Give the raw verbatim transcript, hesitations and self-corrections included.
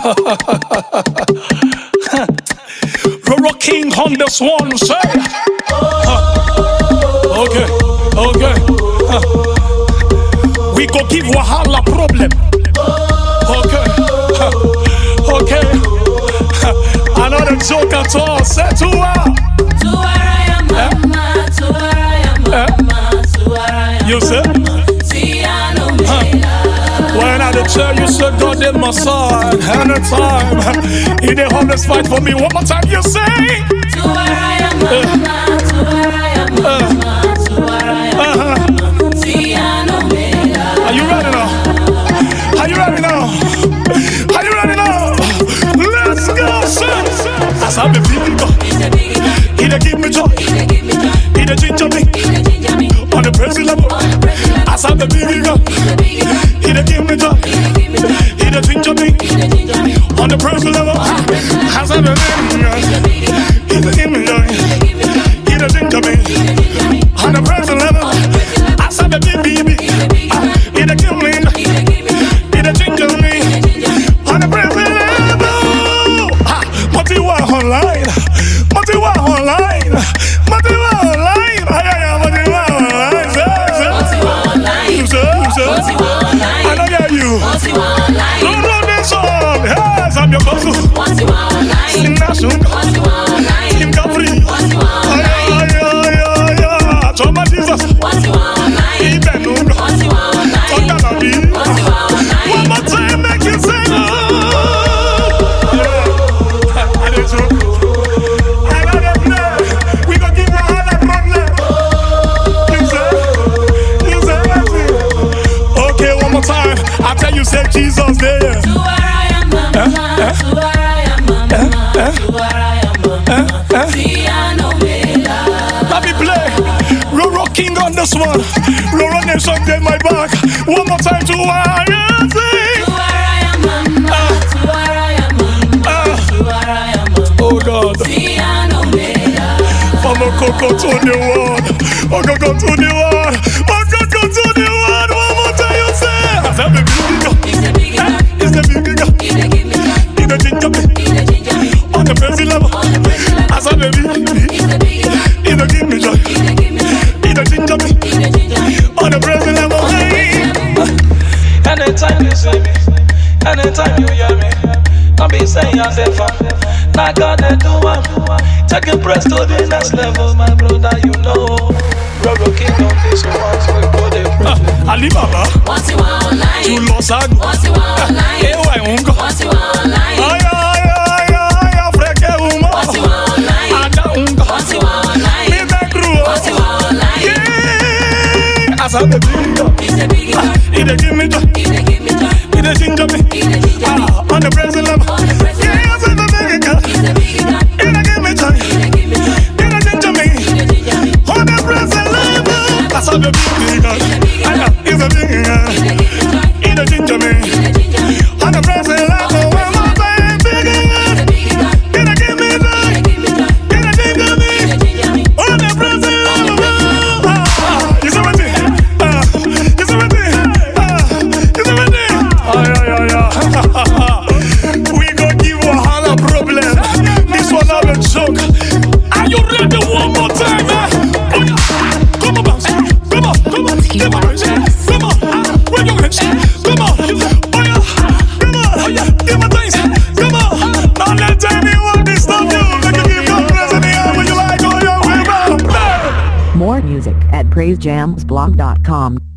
Roro King on this one, say. Uh, okay, okay. Uh, we go give Wahala problem. Okay, uh, okay. Uh, another joke at all. Say to her. To Araya Mama, to Araya Mama, to Araya. You say? When I tell you, say God in my side, anytime he dey always fight for me. One more time, you say. To Araya Mama, to Araya Mama, to Araya Mama. Are you ready now? Are you ready now? Are you ready now? Let's go, son. As I'm a big God, he dey give me joy, he dey ginger me on the crazy level. As I'm a big God, he dey give me joy, he dey ginger me on the crazy level. As I'm a big God, he dey give me joy, he dey ginger me on the crazy level. As I'm a big baby, he dey give me, he dey ginger me on the crazy level. Motiwa online, Motiwa online, Motiwa online, Motiwa online, Motiwa online, Motiwa online. I don't get you. Motiwa online. Don't run this song. Yes, I'm your boss. Motiwa online. Sing that song. Motiwa online. Kim Capri. Motiwa online. Yeah, yeah, yeah. Choma Jesus. Motiwa online. Ibenunga. Motiwa online. Tokanabi. Motiwa online. One more time, make you sing. Yeah. I did joke. I got it play. We gon' give you all that problem. You say, you say nothing. Okay, one more time. I tell you, say Jesus there. To Araya Mama, to Araya Mama, to Araya Mama. Tiano Mela. Let me play. Roro King on this one. Roro Nation get my back. One more time to Araya sing. To Araya Mama, to Araya Mama, to Araya Mama. Oh God. Tiano Mela. From a cocoa to the world. Oh go go to the world. Oh go go to the world. One more time you say. Is that the big girl? It's the big guy. Is the big girl? He dey give me joy. In the ginger me. He dey ginger me. On the crazy level. On the crazy level. As I'm a big It's the big guy. in the give me joy. He dey give me joy. In the ginger me. He dey ginger me. On the crazy level. Anytime you see me, anytime you hear me, don't be saying yourself up. Now God they do one, take a press to the next level, my brother. You know, Roro King on this one, so we go there. Ali Baba. Motiwa online. You lost out. Motiwa online. Eh, why won't go? Motiwa online. Ay, ay, ay, ay, ay, freke uma. Motiwa online. Ada unga. Motiwa online. Me back crew. Motiwa online. Yeah. As I'm a big girl. It's the big guy. He dey give me joy. He dey give me joy. He dey ginger me. He dey ginger me. Ah, on the crazy level. On the crazy level. Yeah, as I'm a big girl. It's the big guy. He dey give me joy. He dey give me joy. He dey ginger me. He dey ginger me. On the crazy level. As I'm a big girl. I know he's a big girl. He dey give me joy. He dey ginger me. He dey ginger me. On the crazy level. One more time, big girl. The big guy. He dey give me joy. He dey give me joy. He dey ginger me. He dey ginger me. On the crazy level. Ah, you see what it? Ah, you see what it? Ah, you see what it? Ay, ay, ay, ay. We gon' give Wahala problem. This one not a joke. Are you ready one more time? Eh? Oh, yeah. Come on, bounce. Come on, come on, come on, come on. Ah, where you at? Come on. Oh yeah, come on. Oh yeah, give my things. Come on. Now let's tell me what this stuff do. Make you give God praise in the air when you like all your way round. More music at praise jams blog dot com.